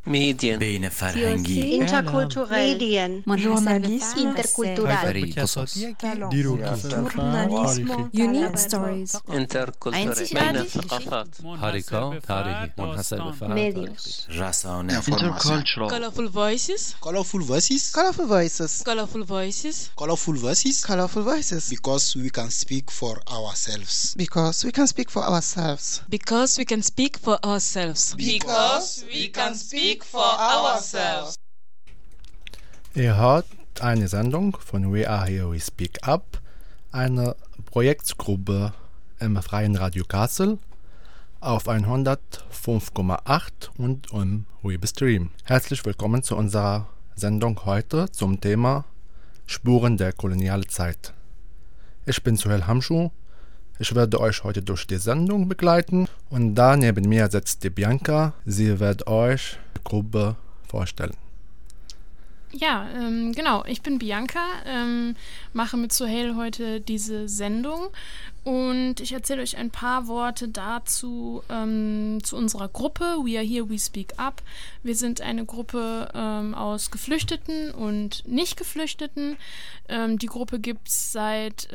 Medien, بين فرهنگی interkulturell, Medien, journalisme interkulturell, Journalismus, Unique stories. interkulturell بين الثقافات حركة تاريخي منحصر بفرد medios, رسانة Intercultural. Colorful voices. Colorful voices. Colorful voices. Colorful voices. Colorful voices. Colorful voices. Because we can speak for ourselves. Because we can speak for ourselves. Because we can speak for ourselves. Because we can speak for ourselves. Ihr hört eine Sendung von We Are Here, We Speak Up, eine Projektgruppe im Freien Radio Kassel auf 105,8 und im Webstream. Herzlich willkommen zu unserer Sendung heute zum Thema Spuren der Kolonialzeit. Ich bin Suhail Hamschu. Ich werde euch heute durch die Sendung begleiten und da neben mir sitzt die Bianca. Sie wird euch die Gruppe vorstellen. Ja, genau. Ich bin Bianca, mache mit Suhail heute diese Sendung und ich erzähle euch ein paar Worte dazu zu unserer Gruppe We Are Here, We Speak Up. Wir sind eine Gruppe aus Geflüchteten und Nicht-Geflüchteten. Die Gruppe gibt es seit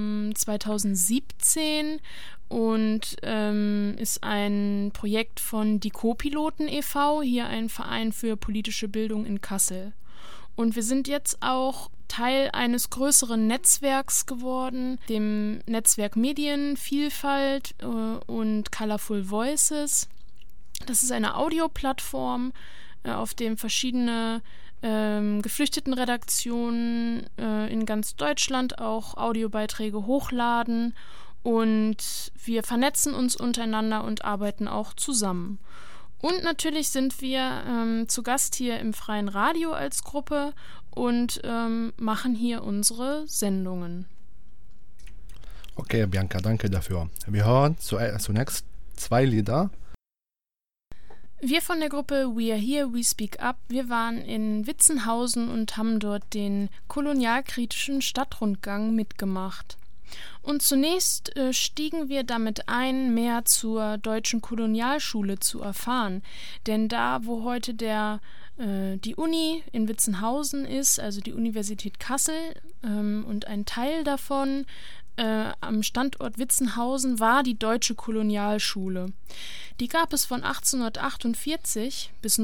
2017 und ist ein Projekt von die Co-Piloten e.V., hier ein Verein für politische Bildung in Kassel. Und wir sind jetzt auch Teil eines größeren Netzwerks geworden, dem Netzwerk Medienvielfalt und Colorful Voices. Das ist eine Audioplattform, auf dem verschiedene Geflüchtetenredaktionen in ganz Deutschland auch Audiobeiträge hochladen. Und wir vernetzen uns untereinander und arbeiten auch zusammen. Und natürlich sind wir zu Gast hier im Freien Radio als Gruppe und machen hier unsere Sendungen. Okay, Bianca, danke dafür. Wir hören zunächst 2 Lieder. Wir von der Gruppe We Are Here, We Speak Up, wir waren in Witzenhausen und haben dort den kolonialkritischen Stadtrundgang mitgemacht. Und zunächst stiegen wir damit ein, mehr zur deutschen Kolonialschule zu erfahren. Denn da, wo heute die Uni in Witzenhausen ist, also die Universität Kassel und ein Teil davon am Standort Witzenhausen war die deutsche Kolonialschule. Die gab es von 1848 bis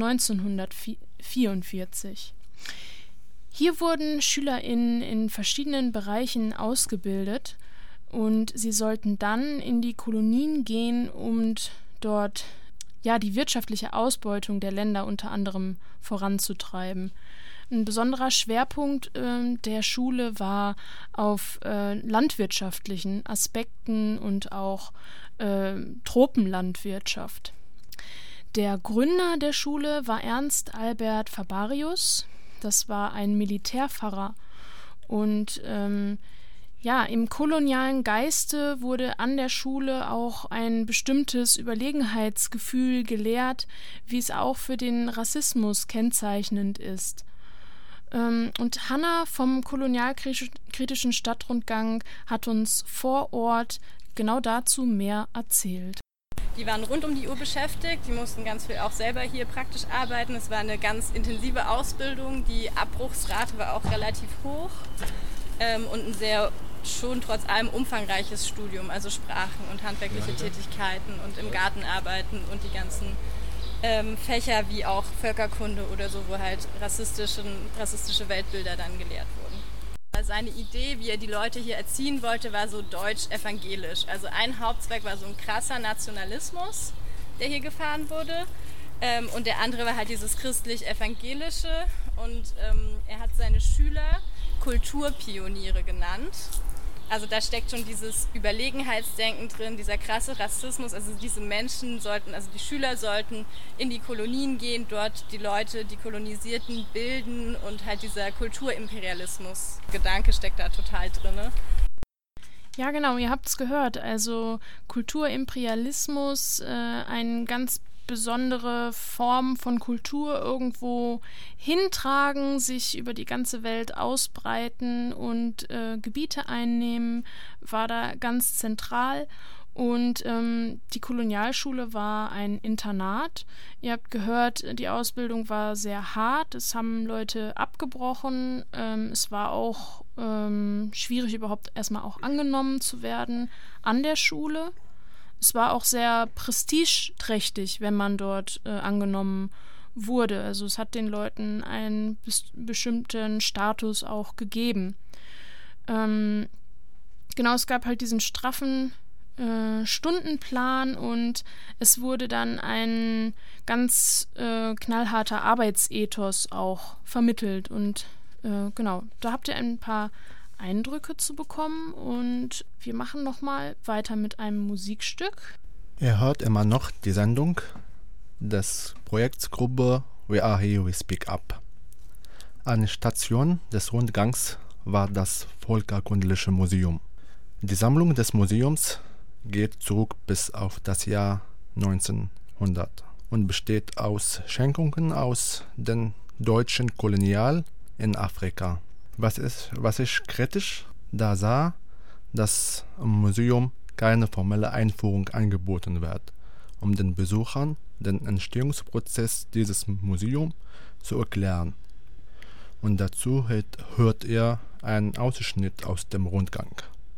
1944. Hier wurden SchülerInnen in verschiedenen Bereichen ausgebildet und sie sollten dann in die Kolonien gehen, um dort die wirtschaftliche Ausbeutung der Länder unter anderem voranzutreiben. Ein besonderer Schwerpunkt der Schule war auf landwirtschaftlichen Aspekten und auch Tropenlandwirtschaft. Der Gründer der Schule war Ernst Albert Fabarius. Das war ein Militärpfarrer und im kolonialen Geiste wurde an der Schule auch ein bestimmtes Überlegenheitsgefühl gelehrt, wie es auch für den Rassismus kennzeichnend ist. Und Hanna vom kolonialkritischen Stadtrundgang hat uns vor Ort genau dazu mehr erzählt. Die waren rund um die Uhr beschäftigt, die mussten ganz viel auch selber hier praktisch arbeiten. Es war eine ganz intensive Ausbildung, die Abbruchsrate war auch relativ hoch und ein sehr schon trotz allem umfangreiches Studium, also Sprachen und handwerkliche Tätigkeiten und im Garten arbeiten und die ganzen Fächer wie auch Völkerkunde oder so, wo halt rassistische Weltbilder dann gelehrt wurden. Seine Idee, wie er die Leute hier erziehen wollte, war so deutsch-evangelisch. Also ein Hauptzweck war so ein krasser Nationalismus, der hier gefahren wurde. Und der andere war halt dieses christlich-evangelische. Und er hat seine Schüler Kulturpioniere genannt. Also da steckt schon dieses Überlegenheitsdenken drin, dieser krasse Rassismus. Also diese Menschen sollten, also die Schüler sollten in die Kolonien gehen, dort die Leute, die Kolonisierten bilden und halt dieser Kulturimperialismus-Gedanke steckt da total drin. Ja, genau, ihr habt es gehört. Also Kulturimperialismus, ein ganz besondere Form von Kultur irgendwo hintragen, sich über die ganze Welt ausbreiten und Gebiete einnehmen, war da ganz zentral. Und die Kolonialschule war ein Internat. Ihr habt gehört, die Ausbildung war sehr hart. Es haben Leute abgebrochen. Es war auch schwierig, überhaupt erstmal auch angenommen zu werden an der Schule. Es war auch sehr prestigeträchtig, wenn man dort angenommen wurde. Also es hat den Leuten einen bestimmten Status auch gegeben. Genau, es gab halt diesen straffen Stundenplan und es wurde dann ein ganz knallharter Arbeitsethos auch vermittelt. Und genau, da habt ihr ein paar Eindrücke zu bekommen und wir machen nochmal weiter mit einem Musikstück. Ihr hört immer noch die Sendung des Projektsgruppe We Are Here, We Speak Up. Eine Station des Rundgangs war das Völkerkundliche Museum. Die Sammlung des Museums geht zurück bis auf das Jahr 1900 und besteht aus Schenkungen aus den deutschen Kolonial in Afrika. Was ich kritisch da sah, dass im Museum keine formelle Einführung angeboten wird, um den Besuchern den Entstehungsprozess dieses Museums zu erklären. Und dazu hört ihr einen Ausschnitt aus dem Rundgang.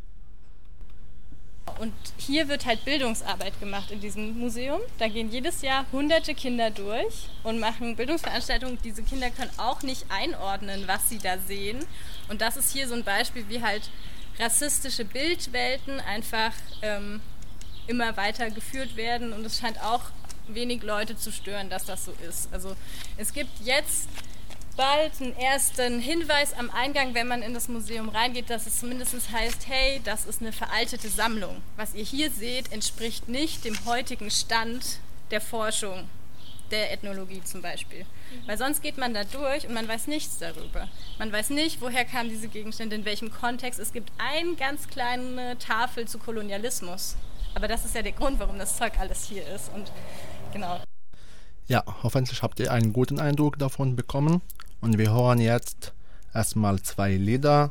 Und hier wird halt Bildungsarbeit gemacht in diesem Museum. Da gehen jedes Jahr hunderte Kinder durch und machen Bildungsveranstaltungen. Diese Kinder können auch nicht einordnen, was sie da sehen. Und das ist hier so ein Beispiel, wie halt rassistische Bildwelten einfach immer weiter geführt werden. Und es scheint auch wenig Leute zu stören, dass das so ist. Also es gibt jetzt bald einen ersten Hinweis am Eingang, wenn man in das Museum reingeht, dass es zumindest heißt, hey, das ist eine veraltete Sammlung. Was ihr hier seht, entspricht nicht dem heutigen Stand der Forschung, der Ethnologie zum Beispiel. Weil sonst geht man da durch und man weiß nichts darüber. Man weiß nicht, woher kamen diese Gegenstände, in welchem Kontext. Es gibt eine ganz kleine Tafel zu Kolonialismus. Aber das ist ja der Grund, warum das Zeug alles hier ist. Und genau. Ja, hoffentlich habt ihr einen guten Eindruck davon bekommen. Und wir hören jetzt erstmal 2 Lieder.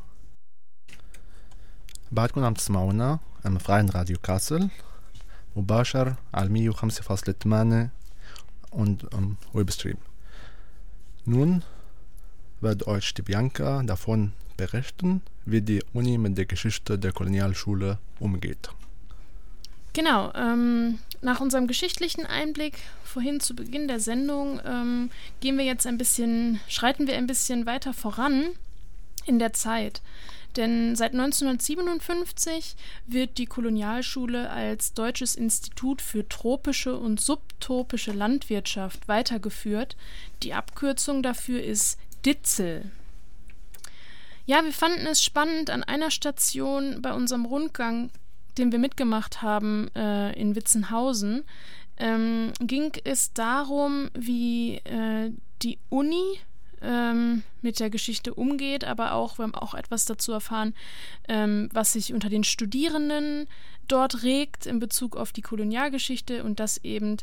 بعدكم عم تسمعونا من فرعين راديو كاسل مباشر على 105.8 und Webstream. Nun wird euch die Bianca davon berichten, wie die Uni mit der Geschichte der Kolonialschule umgeht. Genau, nach unserem geschichtlichen Einblick vorhin zu Beginn der Sendung schreiten wir ein bisschen weiter voran in der Zeit. Denn seit 1957 wird die Kolonialschule als Deutsches Institut für tropische und subtropische Landwirtschaft weitergeführt. Die Abkürzung dafür ist DITZL. Ja, wir fanden es spannend, an einer Station bei unserem Rundgang, den wir mitgemacht haben in Witzenhausen, ging es darum, wie die Uni mit der Geschichte umgeht, aber auch, wir haben auch etwas dazu erfahren, was sich unter den Studierenden dort regt in Bezug auf die Kolonialgeschichte und dass eben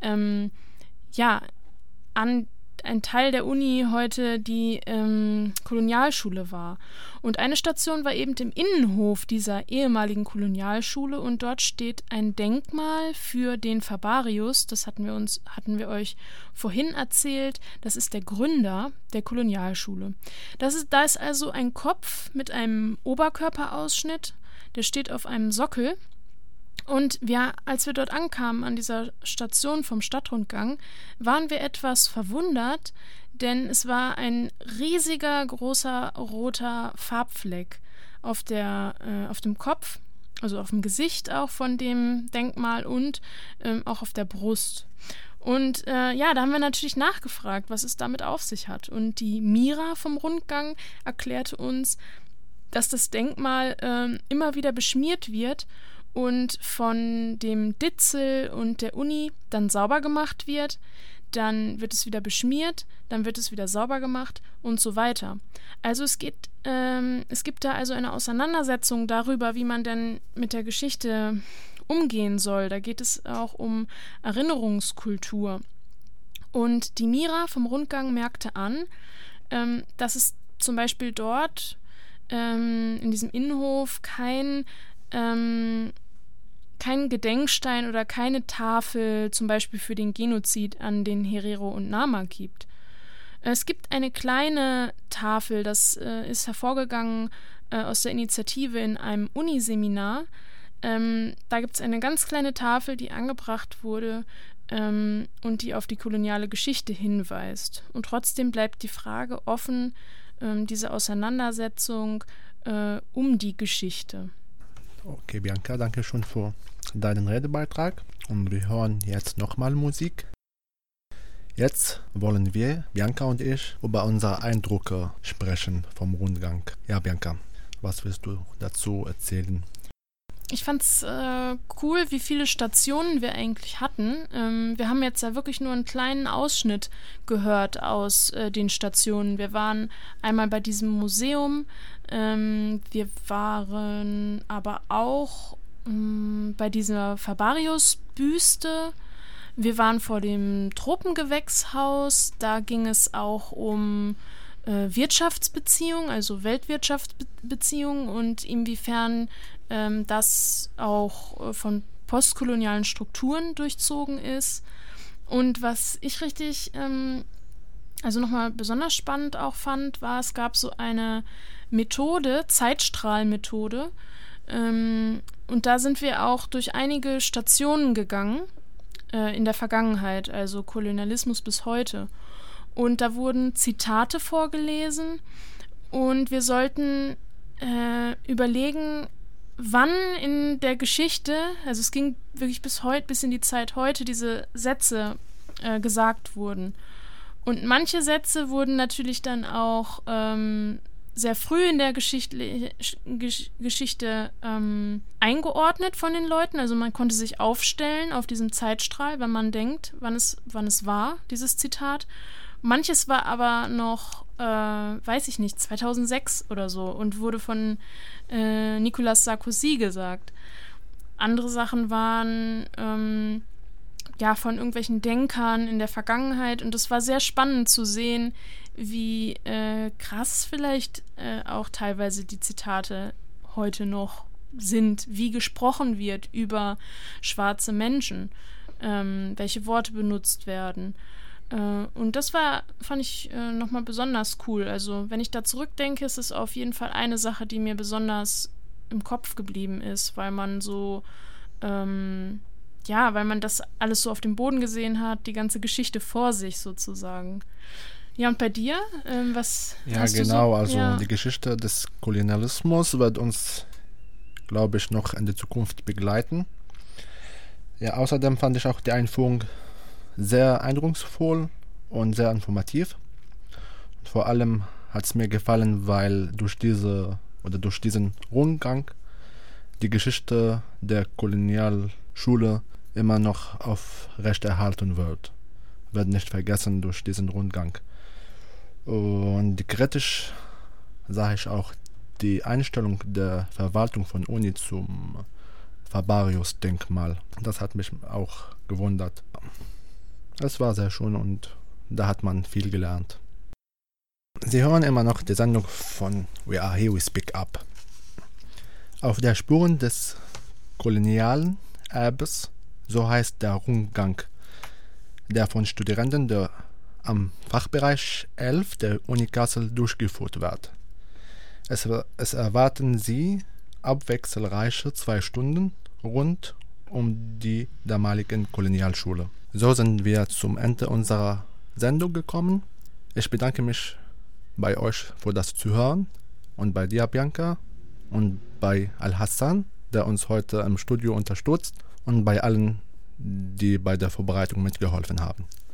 ein Teil der Uni heute die Kolonialschule war. Und eine Station war eben im Innenhof dieser ehemaligen Kolonialschule und dort steht ein Denkmal für den Fabarius, das hatten wir euch vorhin erzählt, das ist der Gründer der Kolonialschule. Da ist also ein Kopf mit einem Oberkörperausschnitt, der steht auf einem Sockel. Und als wir dort ankamen an dieser Station vom Stadtrundgang, waren wir etwas verwundert, denn es war ein riesiger, großer, roter Farbfleck auf dem Kopf, also auf dem Gesicht auch von dem Denkmal und auch auf der Brust. Und da haben wir natürlich nachgefragt, was es damit auf sich hat. Und die Mira vom Rundgang erklärte uns, dass das Denkmal immer wieder beschmiert wird und von dem DITZL und der Uni dann sauber gemacht wird, dann wird es wieder beschmiert, dann wird es wieder sauber gemacht und so weiter. Also es gibt da also eine Auseinandersetzung darüber, wie man denn mit der Geschichte umgehen soll. Da geht es auch um Erinnerungskultur. Und die Mira vom Rundgang merkte an, dass es zum Beispiel dort in diesem Innenhof keinen Gedenkstein oder keine Tafel zum Beispiel für den Genozid an den Herero und Nama gibt. Es gibt eine kleine Tafel, das ist hervorgegangen aus der Initiative in einem Uniseminar. Da gibt es eine ganz kleine Tafel, die angebracht wurde und die auf die koloniale Geschichte hinweist. Und trotzdem bleibt die Frage offen, diese Auseinandersetzung um die Geschichte. Okay, Bianca, danke schon für deinen Redebeitrag. Und wir hören jetzt nochmal Musik. Jetzt wollen wir, Bianca und ich, über unsere Eindrücke sprechen vom Rundgang. Ja, Bianca, was willst du dazu erzählen? Ich fand's cool, wie viele Stationen wir eigentlich hatten. Wir haben jetzt ja wirklich nur einen kleinen Ausschnitt gehört aus den Stationen. Wir waren einmal bei diesem Museum, wir waren aber auch bei dieser Fabarius-Büste. Wir waren vor dem Tropengewächshaus, da ging es auch um Wirtschaftsbeziehungen, also Weltwirtschaftsbeziehungen und inwiefern das auch von postkolonialen Strukturen durchzogen ist. Und was ich richtig, also nochmal besonders spannend auch fand, war, es gab so eine Methode, Zeitstrahlmethode, und da sind wir auch durch einige Stationen gegangen, in der Vergangenheit, also Kolonialismus bis heute. Und da wurden Zitate vorgelesen und wir sollten überlegen, wann in der Geschichte, also es ging wirklich bis in die Zeit heute, diese Sätze gesagt wurden. Und manche Sätze wurden natürlich dann auch sehr früh in der Geschichte eingeordnet von den Leuten. Also man konnte sich aufstellen auf diesem Zeitstrahl, wenn man denkt, wann es war, dieses Zitat. Manches war aber noch, weiß ich nicht, 2006 oder so und wurde von Nicolas Sarkozy gesagt. Andere Sachen waren von irgendwelchen Denkern in der Vergangenheit und es war sehr spannend zu sehen, wie krass vielleicht auch teilweise die Zitate heute noch sind, wie gesprochen wird über schwarze Menschen, welche Worte benutzt werden. Und das fand ich nochmal besonders cool. Also wenn ich da zurückdenke, ist es auf jeden Fall eine Sache, die mir besonders im Kopf geblieben ist, weil man so, weil man das alles so auf dem Boden gesehen hat, die ganze Geschichte vor sich sozusagen. Ja, und bei dir? Was hast du so? Die Geschichte des Kolonialismus wird uns, glaube ich, noch in der Zukunft begleiten. Ja, außerdem fand ich auch die Einführung sehr eindrucksvoll und sehr informativ. Und vor allem hat es mir gefallen, weil durch diesen Rundgang die Geschichte der Kolonialschule immer noch aufrechterhalten wird. Wird nicht vergessen durch diesen Rundgang. Und kritisch sah ich auch die Einstellung der Verwaltung von Uni zum Fabarius-Denkmal. Das hat mich auch gewundert. Es war sehr schön und da hat man viel gelernt. Sie hören immer noch die Sendung von We Are Here, We Speak Up. Auf der Spuren des kolonialen Erbes, so heißt der Rundgang, der von Studierenden am Fachbereich 11 der Uni Kassel durchgeführt wird. Es erwarten Sie abwechselreiche 2 Stunden rund um die damaligen Kolonialschule. So sind wir zum Ende unserer Sendung gekommen. Ich bedanke mich bei euch für das Zuhören und bei dir, Bianca, und bei Al-Hassan, der uns heute im Studio unterstützt, und bei allen, die bei der Vorbereitung mitgeholfen haben.